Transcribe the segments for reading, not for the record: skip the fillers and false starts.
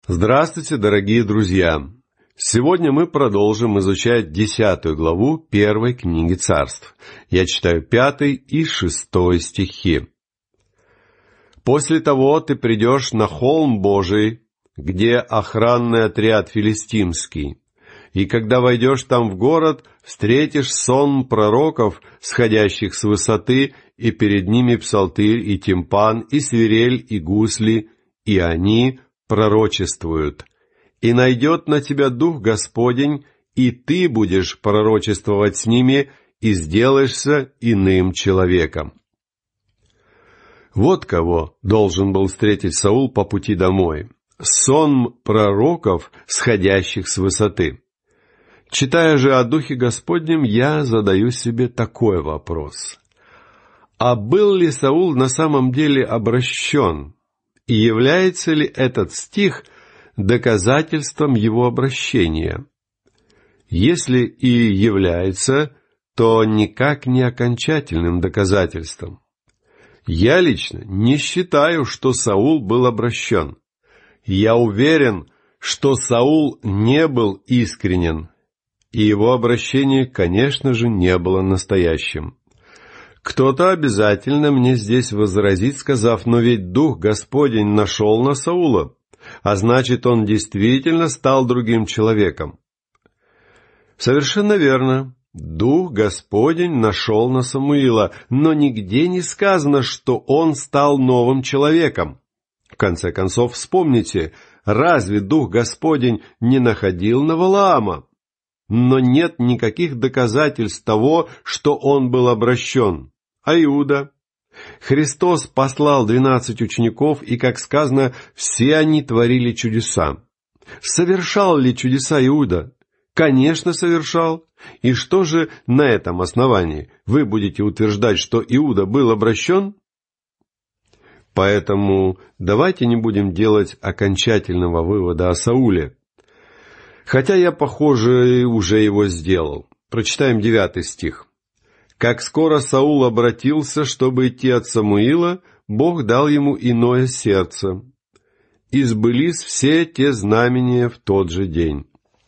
Здравствуйте, дорогие друзья! Сегодня мы продолжим изучать 10 главу первой книги Царств. Я читаю 5 и 6 стихи. «После того ты придешь на холм Божий, где охранный отряд филистимский, и когда войдешь там в город, встретишь сон пророков, сходящих с высоты, и перед ними псалтырь, и тимпан, и свирель, и гусли, и они пророчествуют. И найдет на тебя Дух Господень, и ты будешь пророчествовать с ними, и сделаешься иным человеком». Вот кого должен был встретить Саул по пути домой. Сон пророков, сходящих с высоты. Читая же о Духе Господнем, я задаю себе такой вопрос. А был ли Саул на самом деле обращен? И является ли этот стих доказательством его обращения? Если и является, то никак не окончательным доказательством. Я лично не считаю, что Саул был обращен. Я уверен, что Саул не был искренен, и его обращение, конечно же, не было настоящим. Кто-то обязательно мне здесь возразит, сказав: «Но ведь Дух Господень нашел на Саула, а значит, он действительно стал другим человеком». Совершенно верно. Дух Господень нашел на Самуила, но нигде не сказано, что он стал новым человеком. В конце концов, вспомните, разве Дух Господень не находил на Валаама? Но нет никаких доказательств того, что он был обращен. А Иуда? Христос послал 12 учеников, и, как сказано, все они творили чудеса. Совершал ли чудеса Иуда? Конечно, совершал. И что же на этом основании? Вы будете утверждать, что Иуда был обращен? Поэтому давайте не будем делать окончательного вывода о Сауле. Хотя я, похоже, уже его сделал. Прочитаем 9 стих. «Как скоро Саул обратился, чтобы идти от Самуила, Бог дал ему иное сердце. И сбылись все те знамения в тот же день».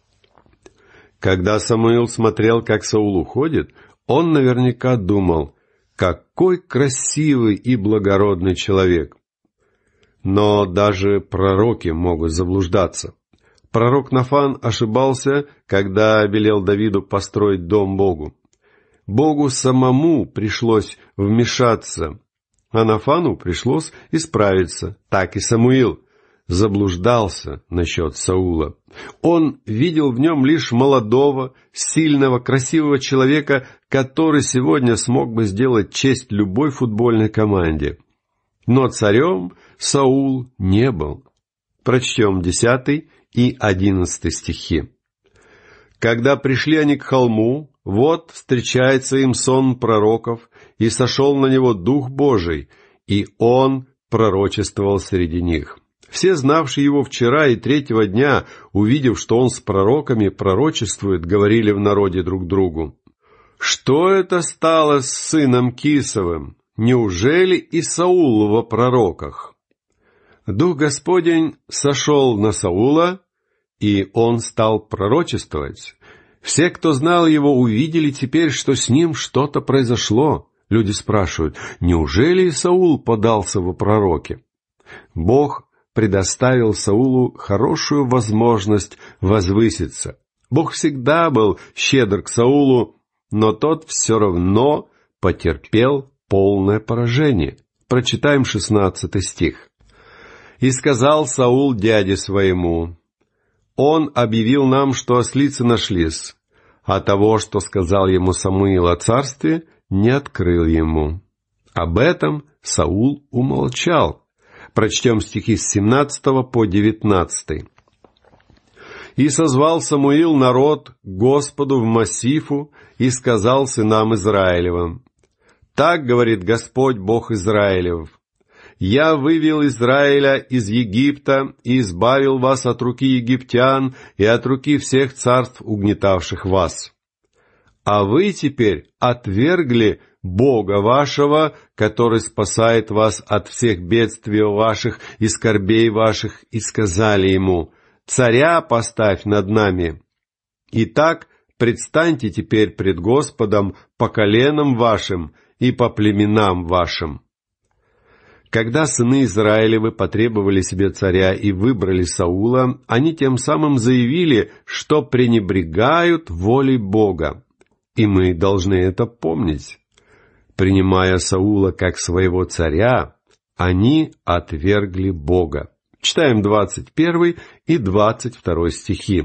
Когда Самуил смотрел, как Саул уходит, он наверняка думал: какой красивый и благородный человек. Но даже пророки могут заблуждаться. Пророк Нафан ошибался, когда велел Давиду построить дом Богу. Богу самому пришлось вмешаться, а Нафану пришлось исправиться. Так и Самуил заблуждался насчет Саула. Он видел в нем лишь молодого, сильного, красивого человека, который сегодня смог бы сделать честь любой футбольной команде. Но царем Саул не был. Прочтем 10 и 11 стихи. «Когда пришли они к холму, вот встречается им сон пророков, и сошел на него Дух Божий, и он пророчествовал среди них. Все, знавшие его вчера и 3-го дня, увидев, что он с пророками пророчествует, говорили в народе друг другу: «Что это стало с сыном Кисовым? Неужели и Саул во пророках?» Дух Господень сошел на Саула, и он стал пророчествовать. Все, кто знал его, увидели теперь, что с ним что-то произошло. Люди спрашивают: неужели и Саул подался во пророки? Бог предоставил Саулу хорошую возможность возвыситься. Бог всегда был щедр к Саулу, но тот все равно потерпел полное поражение. Прочитаем 16 стих. «И сказал Саул дяде своему: он объявил нам, что ослицы нашлись, а того, что сказал ему Самуил о царстве, не открыл ему». Об этом Саул умолчал. Прочтем стихи с 17 по 19. «И созвал Самуил народ к Господу в Массифу, и сказал сынам Израилевым: так говорит Господь Бог Израилев: я вывел Израиля из Египта и избавил вас от руки египтян и от руки всех царств, угнетавших вас. А вы теперь отвергли Бога вашего, который спасает вас от всех бедствий ваших и скорбей ваших, и сказали ему: царя поставь над нами. Итак, предстаньте теперь пред Господом по коленам вашим и по племенам вашим». Когда сыны Израилевы потребовали себе царя и выбрали Саула, они тем самым заявили, что пренебрегают волей Бога. И мы должны это помнить. Принимая Саула как своего царя, они отвергли Бога. Читаем 21 и 22 стихи.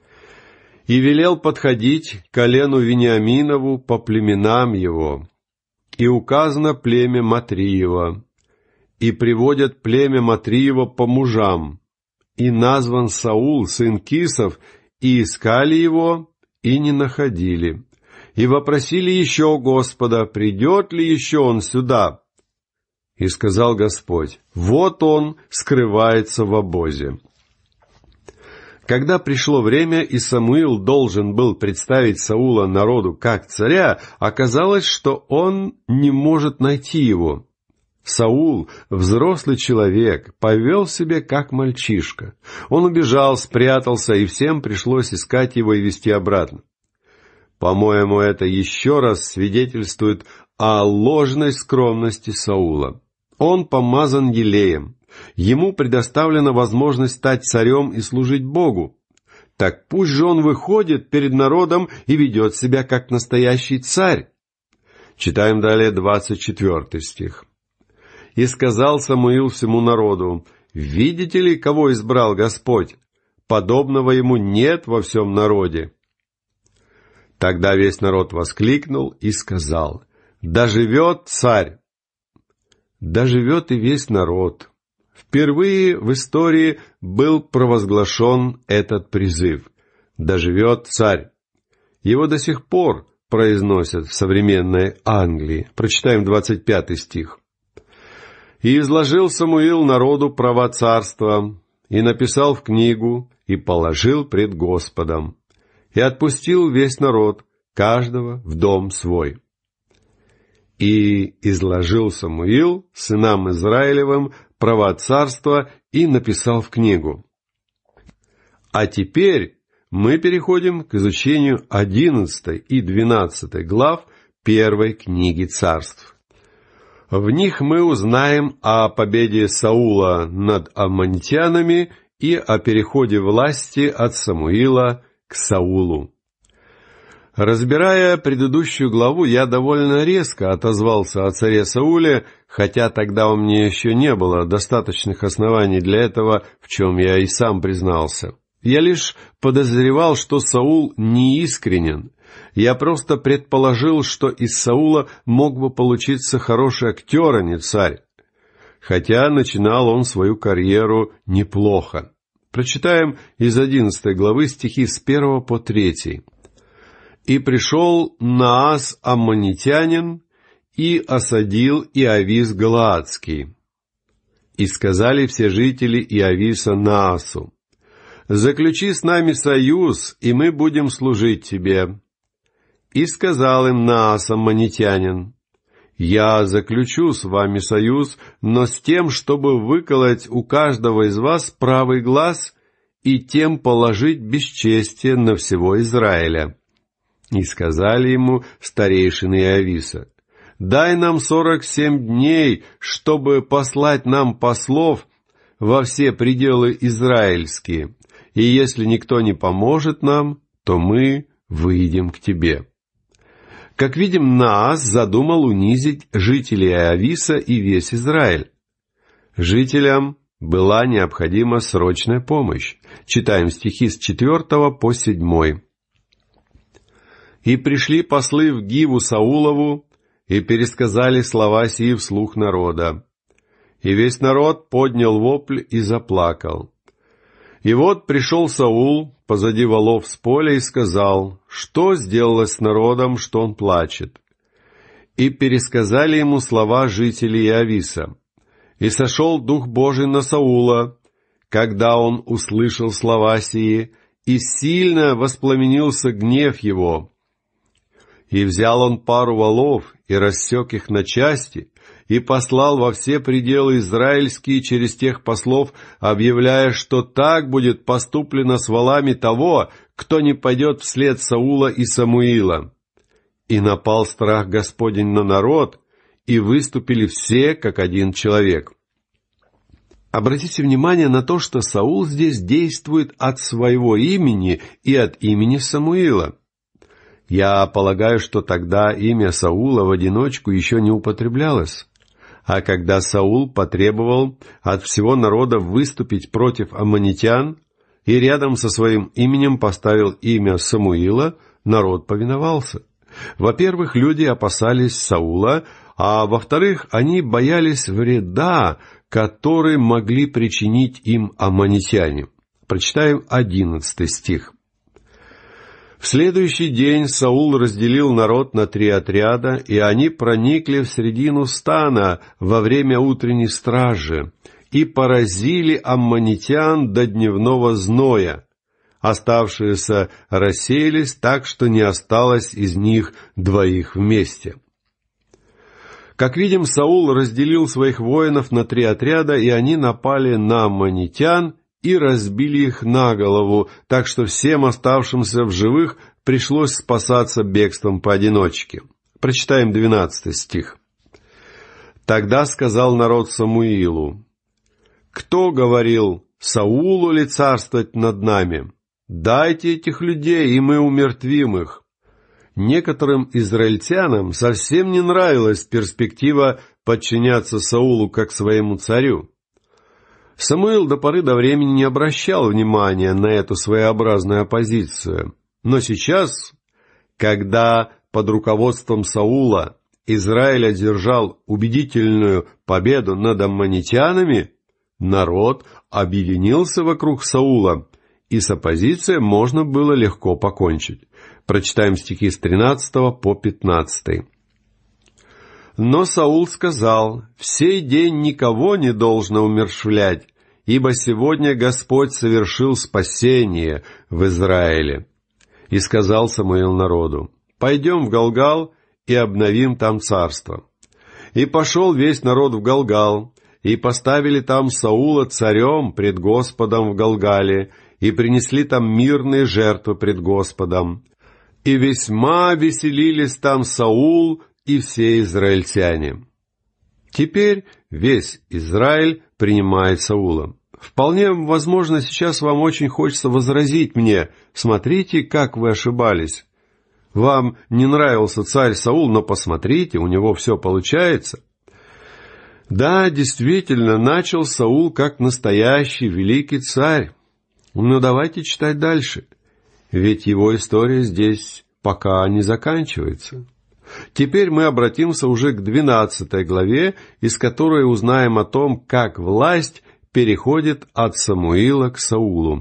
«И велел подходить к колену Вениаминову по племенам его, и указано племя Матриева, и приводят племя Матриева по мужам, и назван Саул, сын Кисов, и искали его, и не находили. И вопросили еще Господа, придет ли еще он сюда. И сказал Господь: вот он скрывается в обозе». Когда пришло время, и Самуил должен был представить Саула народу как царя, оказалось, что он не может найти его. Саул, взрослый человек, повел себя как мальчишка. Он убежал, спрятался, и всем пришлось искать его и везти обратно. По-моему, это еще раз свидетельствует о ложной скромности Саула. Он помазан елеем. Ему предоставлена возможность стать царем и служить Богу. Так пусть же он выходит перед народом и ведет себя как настоящий царь. Читаем далее 24 стих. «И сказал Самуил всему народу: видите ли, кого избрал Господь? Подобного ему нет во всем народе». Тогда весь народ воскликнул и сказал: «Да живет царь!» Да живет и весь народ. Впервые в истории был провозглашен этот призыв: «Да живет царь!» Его до сих пор произносят в современной Англии. Прочитаем 25 стих. «И изложил Самуил народу права царства, и написал в книгу, и положил пред Господом, и отпустил весь народ, каждого в дом свой. И изложил Самуил сынам Израилевым права царства и написал в книгу». А теперь мы переходим к изучению 11 и 12 глав первой книги царств. В них мы узнаем о победе Саула над аммонитянами и о переходе власти от Самуила к Саулу. Разбирая предыдущую главу, я довольно резко отозвался о царе Сауле, хотя тогда у меня еще не было достаточных оснований для этого, в чем я и сам признался. Я лишь подозревал, что Саул неискренен. Я просто предположил, что из Саула мог бы получиться хороший актер, а не царь. Хотя начинал он свою карьеру неплохо. Прочитаем из 11 главы стихи с 1 по 3. «И пришел Наас аммонитянин, и осадил Иавис галаадский. И сказали все жители Иависа Наасу: заключи с нами союз, и мы будем служить тебе. И сказал им Наас аммонитянин: я заключу с вами союз, но с тем, чтобы выколоть у каждого из вас правый глаз и тем положить бесчестие на всего Израиля. И сказали ему старейшины Иависа: дай нам 47 дней, чтобы послать нам послов во все пределы израильские, и если никто не поможет нам, то мы выйдем к тебе». Как видим, Наас задумал унизить жителей Иависа и весь Израиль. Жителям была необходима срочная помощь. Читаем стихи с 4 по 7. «И пришли послы в Гиву Саулову, и пересказали слова сии вслух народа. И весь народ поднял вопль и заплакал. И вот пришел Саул позади волов с поля и сказал: что сделалось с народом, что он плачет? И пересказали ему слова жителей Иависа. И сошел Дух Божий на Саула, когда он услышал слова сии, и сильно воспламенился гнев его. И взял он пару валов, и рассек их на части, и послал во все пределы израильские через тех послов, объявляя, что так будет поступлено с валами того, кто не пойдет вслед Саула и Самуила. И напал страх Господень на народ, и выступили все, как один человек. Обратите внимание на то, что Саул здесь действует от своего имени и от имени Самуила. Я полагаю, что тогда имя Саула в одиночку еще не употреблялось. А когда Саул потребовал от всего народа выступить против аммонитян и рядом со своим именем поставил имя Самуила, народ повиновался. Во-первых, люди опасались Саула, а во-вторых, они боялись вреда, который могли причинить им аммонитяне. Прочитаем 11 стих. В следующий день Саул разделил народ на 3 отряда, и они проникли в середину стана во время утренней стражи и поразили аммонитян до дневного зноя. Оставшиеся рассеялись так, что не осталось из них 2 вместе. Как видим, Саул разделил своих воинов на 3 отряда, и они напали на аммонитян и разбили их на голову, так что всем оставшимся в живых пришлось спасаться бегством поодиночке. Прочитаем 12 стих. «Тогда сказал народ Самуилу: кто говорил, Саулу ли царствовать над нами? Дайте этих людей, и мы умертвим их». Некоторым израильтянам совсем не нравилась перспектива подчиняться Саулу как своему царю. Самуил до поры до времени не обращал внимания на эту своеобразную оппозицию. Но сейчас, когда под руководством Саула Израиль одержал убедительную победу над аммонитянами, народ объединился вокруг Саула, и с оппозицией можно было легко покончить. Прочитаем стихи с 13 по 15. «Но Саул сказал: в сей день никого не должно умерщвлять, ибо сегодня Господь совершил спасение в Израиле. И сказал Самуил народу: пойдем в Галгал и обновим там царство. И пошел весь народ в Галгал, и поставили там Саула царем пред Господом в Галгале, и принесли там мирные жертвы пред Господом. И весьма веселились там Саул и все израильтяне». Теперь весь Израиль принимает Саула. Вполне возможно, сейчас вам очень хочется возразить мне: смотрите, как вы ошибались. Вам не нравился царь Саул, но посмотрите, у него все получается. Да, действительно, начал Саул как настоящий великий царь. Но давайте читать дальше, ведь его история здесь пока не заканчивается. Теперь мы обратимся уже к 12 главе, из которой узнаем о том, как власть переходит от Самуила к Саулу.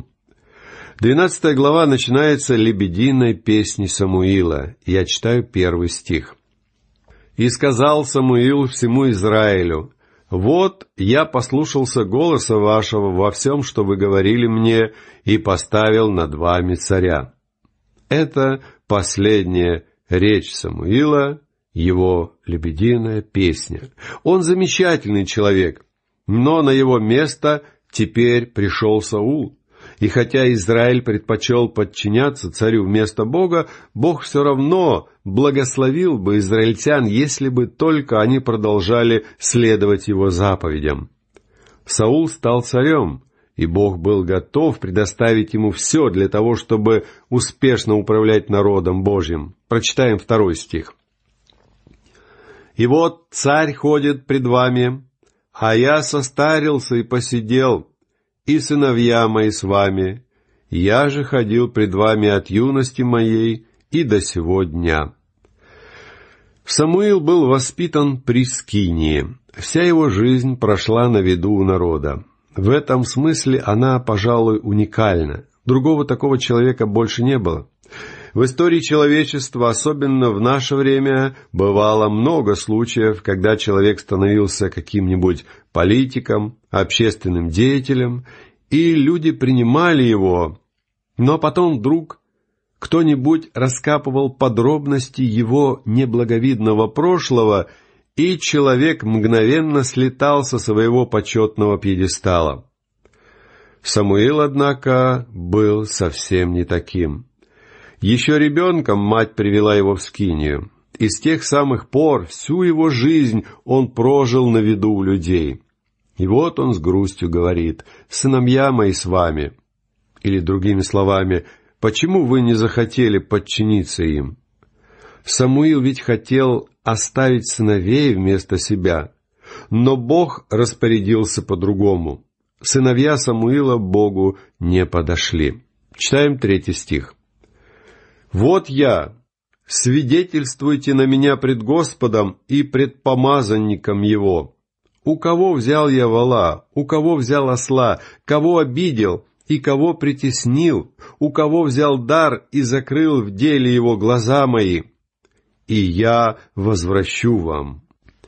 12 глава начинается лебединой песней Самуила. Я читаю 1 стих. «И сказал Самуил всему Израилю: вот я послушался голоса вашего во всем, что вы говорили мне, и поставил над вами царя». Это последняя речь Самуила, его лебединая песня. Он замечательный человек, но на его место теперь пришел Саул. И хотя Израиль предпочел подчиняться царю вместо Бога, Бог все равно благословил бы израильтян, если бы только они продолжали следовать его заповедям. Саул стал царем, и Бог был готов предоставить ему все для того, чтобы успешно управлять народом Божьим. Прочитаем 2 стих. «И вот царь ходит пред вами, а я состарился и посидел, и сыновья мои с вами. Я же ходил пред вами от юности моей и до сего дня». Самуил был воспитан при Скинии. Вся его жизнь прошла на виду у народа. В этом смысле она, пожалуй, уникальна. Другого такого человека больше не было. В истории человечества, особенно в наше время, бывало много случаев, когда человек становился каким-нибудь политиком, общественным деятелем, и люди принимали его, но потом вдруг кто-нибудь раскапывал подробности его неблаговидного прошлого, и человек мгновенно слетал со своего почетного пьедестала. Самуил, однако, был совсем не таким. Еще ребенком мать привела его в скинию, и с тех самых пор всю его жизнь он прожил на виду у людей. И вот он с грустью говорит: «Сыновья мои с вами». Или другими словами: «Почему вы не захотели подчиниться им?» Самуил ведь хотел оставить сыновей вместо себя, но Бог распорядился по-другому. Сыновья Самуила Богу не подошли. Читаем 3 стих. «Вот я, свидетельствуйте на меня пред Господом и пред помазанником Его. У кого взял я вола, у кого взял осла, кого обидел и кого притеснил, у кого взял дар и закрыл в деле его глаза мои, и я возвращу вам».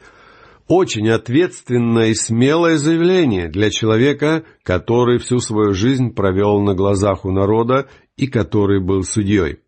Очень ответственное и смелое заявление для человека, который всю свою жизнь провел на глазах у народа и который был судьей.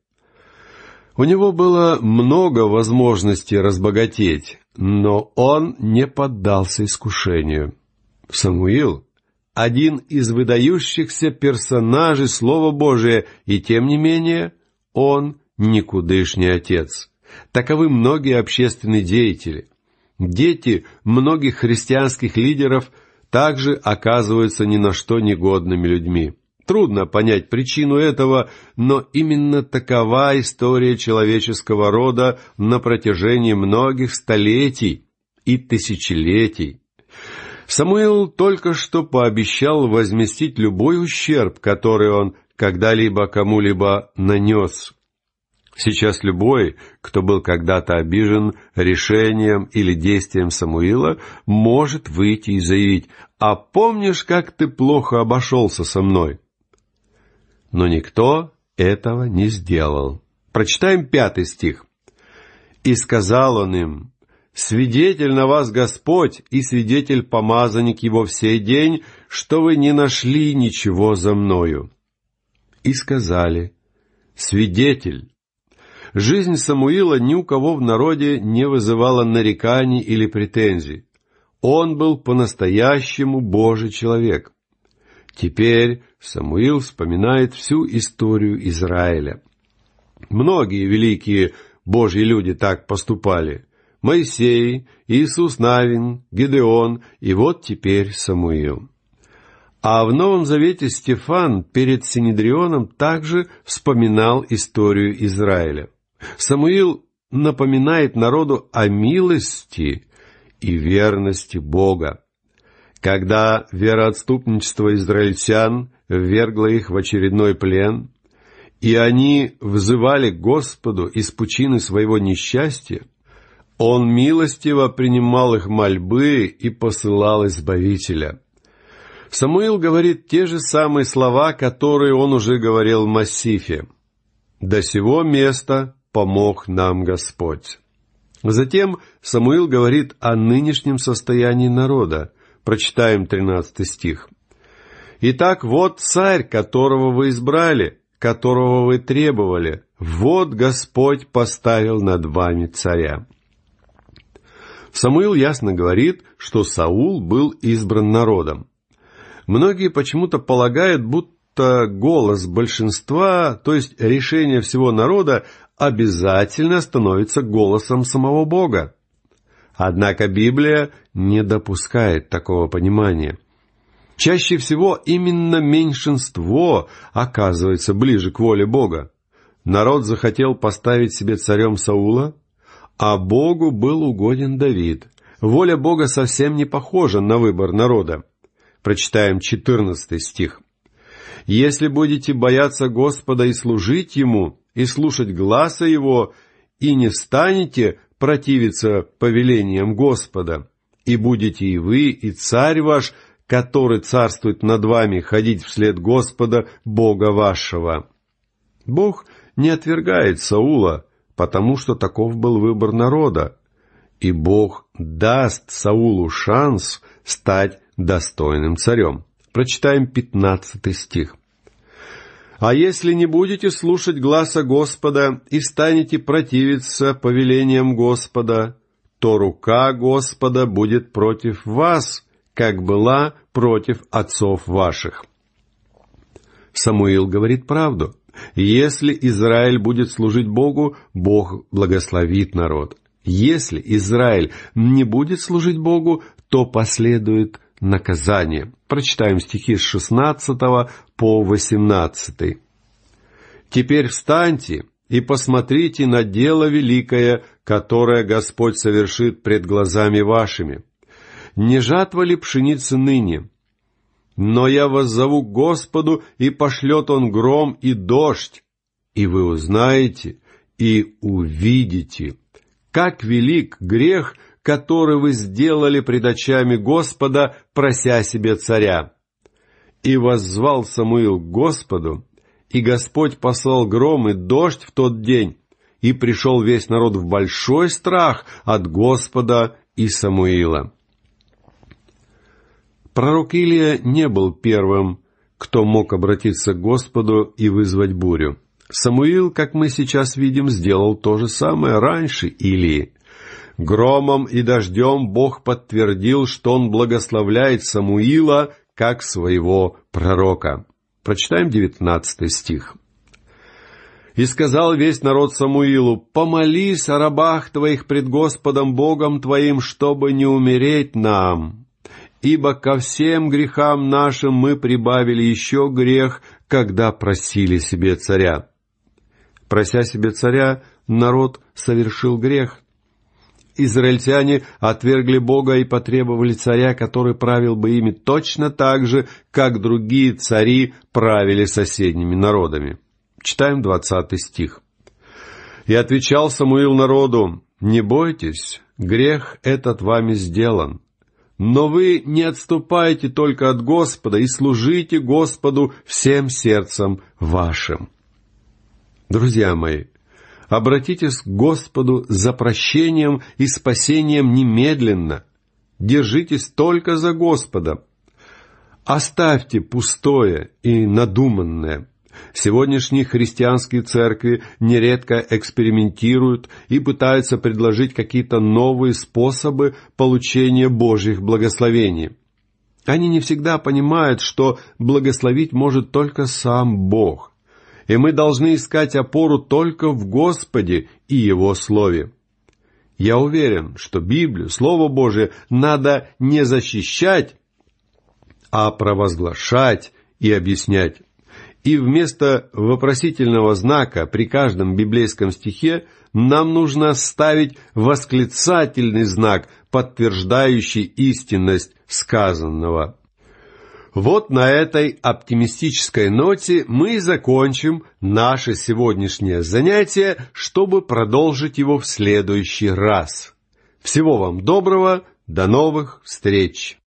У него было много возможностей разбогатеть, но он не поддался искушению. Самуил — один из выдающихся персонажей Слова Божия, и тем не менее он никудышний отец. Таковы многие общественные деятели. Дети многих христианских лидеров также оказываются ни на что негодными людьми. Трудно понять причину этого, но именно такова история человеческого рода на протяжении многих столетий и тысячелетий. Самуил только что пообещал возместить любой ущерб, который он когда-либо кому-либо нанес. Сейчас любой, кто был когда-то обижен решением или действием Самуила, может выйти и заявить: «А помнишь, как ты плохо обошелся со мной?» Но никто этого не сделал. Прочитаем 5 стих. «И сказал он им: свидетель на вас Господь и свидетель-помазанник его в сей день, что вы не нашли ничего за мною». И сказали: свидетель. Жизнь Самуила ни у кого в народе не вызывала нареканий или претензий. Он был по-настоящему Божий человек. Теперь Самуил вспоминает всю историю Израиля. Многие великие Божьи люди так поступали. Моисей, Иисус Навин, Гидеон и вот теперь Самуил. А в Новом Завете Стефан перед Синедрионом также вспоминал историю Израиля. Самуил напоминает народу о милости и верности Бога. Когда вероотступничество израильтян ввергло их в очередной плен, и они взывали к Господу из пучины своего несчастья, Он милостиво принимал их мольбы и посылал Избавителя. Самуил говорит те же самые слова, которые он уже говорил в Массифе: «До сего места помог нам Господь». Затем Самуил говорит о нынешнем состоянии народа. Прочитаем 13 стих. «Итак, вот царь, которого вы избрали, которого вы требовали, вот Господь поставил над вами царя». Самуил ясно говорит, что Саул был избран народом. Многие почему-то полагают, будто голос большинства, то есть решение всего народа, обязательно становится голосом самого Бога. Однако Библия не допускает такого понимания. Чаще всего именно меньшинство оказывается ближе к воле Бога. Народ захотел поставить себе царем Саула, а Богу был угоден Давид. Воля Бога совсем не похожа на выбор народа. Прочитаем 14 стих. «Если будете бояться Господа и служить Ему, и слушать гласа Его, и не станете противиться повелениям Господа, и будете и вы, и царь ваш, который царствует над вами, ходить вслед Господа, Бога вашего». Бог не отвергает Саула, потому что таков был выбор народа, и Бог даст Саулу шанс стать достойным царем. Прочитаем 15 стих. А если не будете слушать гласа Господа и станете противиться повелениям Господа, то рука Господа будет против вас, как была против отцов ваших». Самуил говорит правду. Если Израиль будет служить Богу, Бог благословит народ. Если Израиль не будет служить Богу, то последует наказание. Прочитаем стихи с 16 по 18. «Теперь встаньте и посмотрите на дело великое, которое Господь совершит пред глазами вашими. Не жатва ли пшеницы ныне? Но я воззову к Господу, и пошлет Он гром и дождь, и вы узнаете и увидите, как велик грех, который вы сделали пред очами Господа, прося себе царя. И воззвал Самуил к Господу, и Господь послал гром и дождь в тот день, и пришел весь народ в большой страх от Господа и Самуила». Пророк Илия не был первым, кто мог обратиться к Господу и вызвать бурю. Самуил, как мы сейчас видим, сделал то же самое раньше Илии. Громом и дождем Бог подтвердил, что Он благословляет Самуила как своего пророка. Прочитаем 19 стих. «И сказал весь народ Самуилу: помолись о рабах твоих пред Господом Богом твоим, чтобы не умереть нам. Ибо ко всем грехам нашим мы прибавили еще грех, когда просили себе царя». Прося себе царя, народ совершил грех. Израильтяне отвергли Бога и потребовали царя, который правил бы ими точно так же, как другие цари правили соседними народами. Читаем 20 стих. «И отвечал Самуил народу: не бойтесь, грех этот вами сделан. Но вы не отступайте только от Господа и служите Господу всем сердцем вашим». Друзья мои, обратитесь к Господу за прощением и спасением немедленно. Держитесь только за Господа. Оставьте пустое и надуманное. Сегодняшние христианские церкви нередко экспериментируют и пытаются предложить какие-то новые способы получения Божьих благословений. Они не всегда понимают, что благословить может только сам Бог, и мы должны искать опору только в Господе и Его Слове. Я уверен, что Библию, Слово Божие, надо не защищать, а провозглашать и объяснять. И вместо вопросительного знака при каждом библейском стихе нам нужно ставить восклицательный знак, подтверждающий истинность сказанного. Вот на этой оптимистической ноте мы и закончим наше сегодняшнее занятие, чтобы продолжить его в следующий раз. Всего вам доброго, до новых встреч!